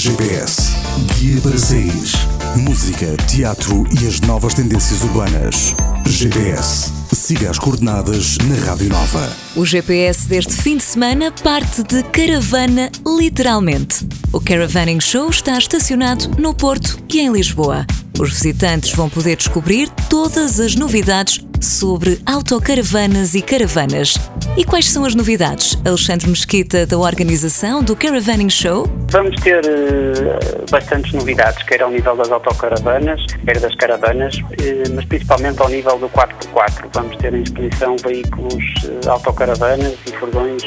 GPS, guia para sair. Música, teatro e as novas tendências urbanas. GPS, siga as coordenadas na Rádio Nova. O GPS deste fim de semana parte de caravana, literalmente. O Caravaning Show está estacionado no Porto e em Lisboa. Os visitantes vão poder descobrir todas as novidades sobre autocaravanas e caravanas. E quais são as novidades? Alexandre Mesquita, da organização do Caravaning Show. Vamos ter bastantes novidades, quer ao nível das autocaravanas, quer das caravanas, mas principalmente ao nível do 4x4. Vamos ter em exposição veículos autocaravanas e furgões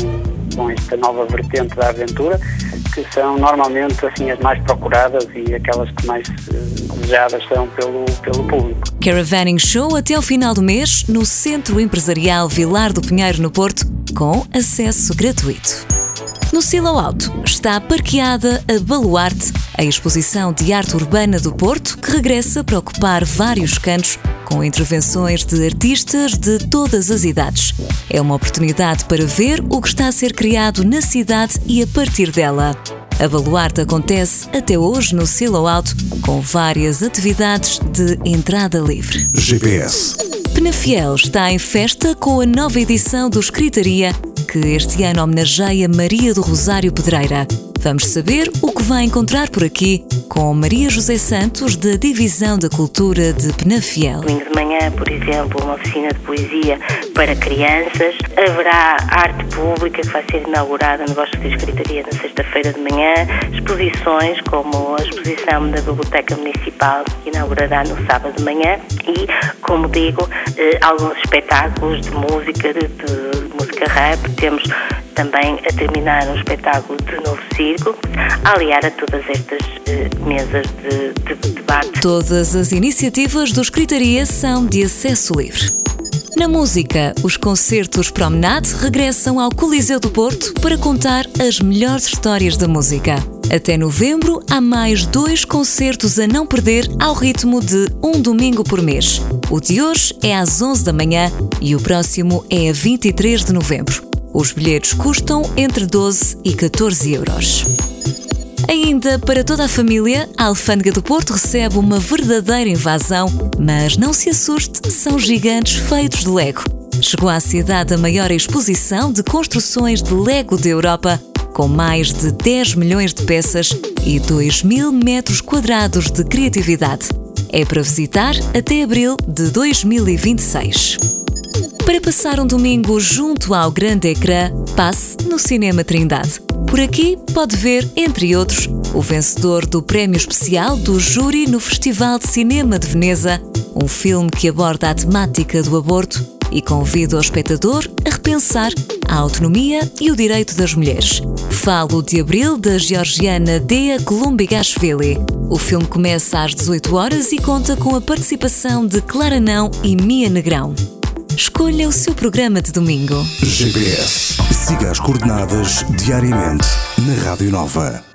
com esta nova vertente da aventura, que são normalmente assim as mais procuradas e aquelas que mais desejadas são pelo público. Caravaning Show até ao final do mês no Centro Empresarial Vilar do Pinheiro, no Porto, com acesso gratuito. No Silo Alto está parqueada a Baluarte, a exposição de arte urbana do Porto, que regressa para ocupar vários cantos com intervenções de artistas de todas as idades. É uma oportunidade para ver o que está a ser criado na cidade e a partir dela. A Baluarte acontece até hoje no Silo Alto, com várias atividades de entrada livre. GPS. Penafiel está em festa com a nova edição do Escritaria, que este ano homenageia Maria do Rosário Pedreira. Vamos saber o que vai encontrar por aqui com Maria José Santos, da Divisão da Cultura de Penafiel. Domingo de manhã, por exemplo, uma oficina de poesia para crianças. Haverá arte pública que vai ser inaugurada no Bosque de Escritaria na sexta-feira de manhã. Exposições, como a exposição da Biblioteca Municipal, que inaugurará no sábado de manhã. E, como digo, alguns espetáculos de música, de música rap. Temos também a terminar um espetáculo de novo circo, a aliar a todas estas mesas de debate. Todas as iniciativas do Escritaria são de acesso livre. Na música, os concertos Promenade regressam ao Coliseu do Porto para contar as melhores histórias da música. Até novembro, há mais 2 concertos a não perder ao ritmo de um domingo por mês. O de hoje é às 11 da manhã e o próximo é a 23 de novembro. Os bilhetes custam entre 12 e 14 euros. Ainda para toda a família, a Alfândega do Porto recebe uma verdadeira invasão, mas não se assuste, são gigantes feitos de Lego. Chegou à cidade a maior exposição de construções de Lego da Europa, com mais de 10 milhões de peças e 2.000 metros quadrados de criatividade. É para visitar até abril de 2026. Para passar um domingo junto ao grande ecrã, passe no Cinema Trindade. Por aqui pode ver, entre outros, o vencedor do prémio especial do júri no Festival de Cinema de Veneza, um filme que aborda a temática do aborto e convida o espectador a repensar a autonomia e o direito das mulheres. Falo de Abril, da georgiana Dea Kolumbigashvili. O filme começa às 18 horas e conta com a participação de Clara Não e Mia Negrão. Escolha o seu programa de domingo. GPS. Siga as coordenadas diariamente na Rádio Nova.